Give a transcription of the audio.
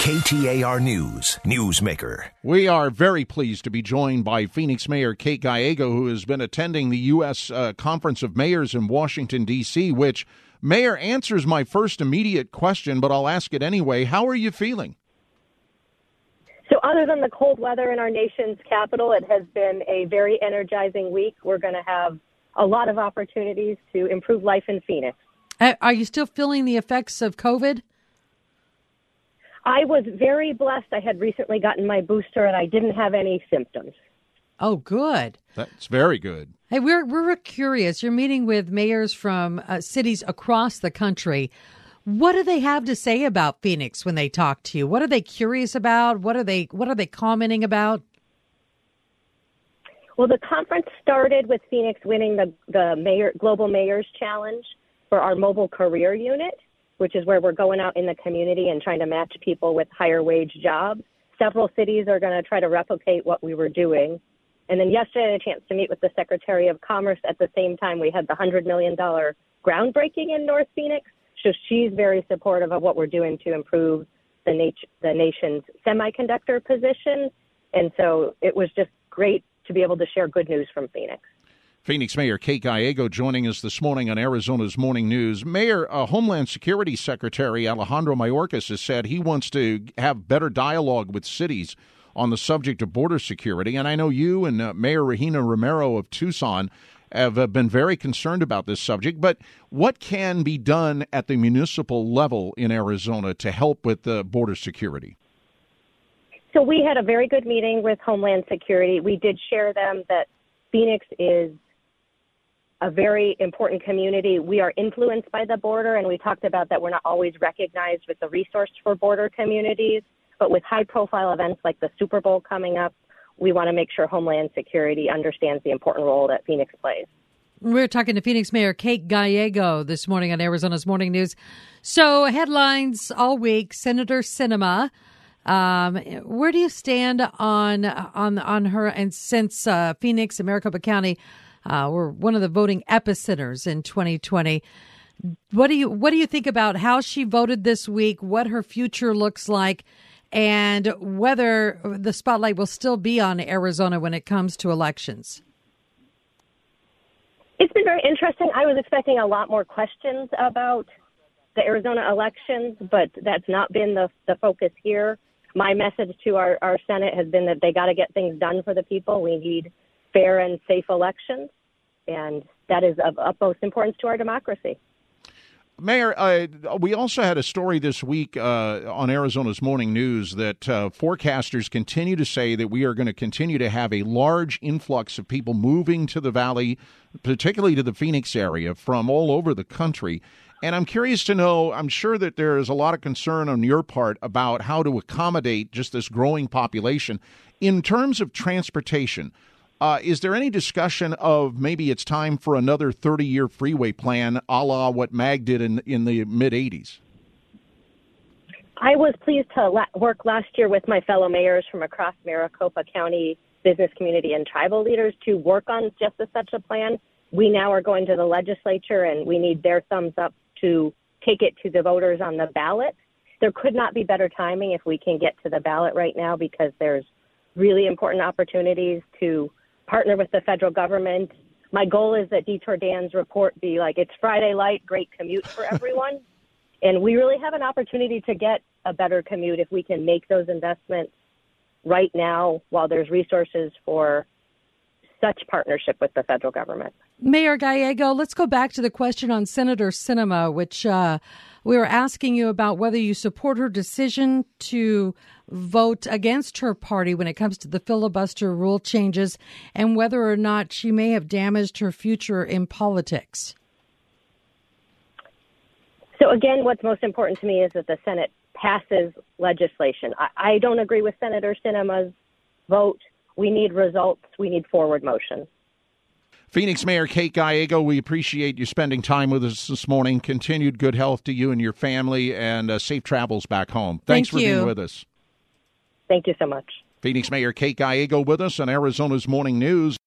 KTAR News, Newsmaker. We are very pleased to be joined by Phoenix Mayor Kate Gallego, who has been attending the U.S. Conference of Mayors in Washington, D.C., which, Mayor, answers my first immediate question, but I'll ask it anyway. How are you feeling? So other than the cold weather in our nation's capital, it has been a very energizing week. We're going to have a lot of opportunities to improve life in Phoenix. Are you still feeling the effects of COVID? I was very blessed. I had recently gotten my booster and I didn't have any symptoms. Oh, good. That's very good. Hey, we're curious. You're meeting with mayors from cities across the country. What do they have to say about Phoenix when they talk to you? What are they curious about? What are they commenting about? Well, the conference started with Phoenix winning the Global Mayors Challenge for our mobile career unit, which is where we're going out in the community and trying to match people with higher wage jobs. Several cities are going to try to replicate what we were doing. And then yesterday I had a chance to meet with the Secretary of Commerce. At the same time, we had the $100 million groundbreaking in North Phoenix. So she's very supportive of what we're doing to improve the nation's semiconductor position. And so it was just great to be able to share good news from Phoenix. Phoenix Mayor Kate Gallego joining us this morning on Arizona's Morning News. Mayor, Homeland Security Secretary Alejandro Mayorkas has said he wants to have better dialogue with cities on the subject of border security. And I know you and Mayor Regina Romero of Tucson have been very concerned about this subject. But what can be done at the municipal level in Arizona to help with border security? So we had a very good meeting with Homeland Security. We did share them that Phoenix is a very important community. We are influenced by the border, and we talked about that we're not always recognized with the resource for border communities. But with high-profile events like the Super Bowl coming up, we want to make sure Homeland Security understands the important role that Phoenix plays. We're talking to Phoenix Mayor Kate Gallego this morning on Arizona's Morning News. So headlines all week, Senator Sinema. Where do you stand on her? And since Phoenix and Maricopa County were one of the voting epicenters in 2020, what do you think about how she voted this week, what her future looks like, and whether the spotlight will still be on Arizona when it comes to elections? It's been very interesting. I was expecting a lot more questions about the Arizona elections, but that's not been the focus here. My message to our Senate has been that they got to get things done for the people. We need fair and safe elections, and that is of utmost importance to our democracy. Mayor, we also had a story this week on Arizona's Morning News that forecasters continue to say that we are going to continue to have a large influx of people moving to the valley, particularly to the Phoenix area, from all over the country. And I'm curious to know, I'm sure that there is a lot of concern on your part about how to accommodate just this growing population. In terms of transportation, is there any discussion of maybe it's time for another 30-year freeway plan a la what MAG did in the mid-'80s? I was pleased to work last year with my fellow mayors from across Maricopa County, business community, and tribal leaders to work on just such a plan. We now are going to the legislature, and we need their thumbs up to take it to the voters on the ballot. There could not be better timing if we can get to the ballot right now, because there's really important opportunities to partner with the federal government. My goal is that Detour Dan's report be like, it's Friday light, great commute for everyone. And we really have an opportunity to get a better commute if we can make those investments right now while there's resources for such partnership with the federal government. Mayor Gallego, let's go back to the question on Senator Sinema, which we were asking you about whether you support her decision to vote against her party when it comes to the filibuster rule changes and whether or not she may have damaged her future in politics. So again, what's most important to me is that the Senate passes legislation. I don't agree with Senator Sinema's vote. We need results. We need forward motion. Phoenix Mayor Kate Gallego, we appreciate you spending time with us this morning. Continued good health to you and your family, and safe travels back home. Thanks for being with us. Thank you so much. Phoenix Mayor Kate Gallego with us on Arizona's Morning News.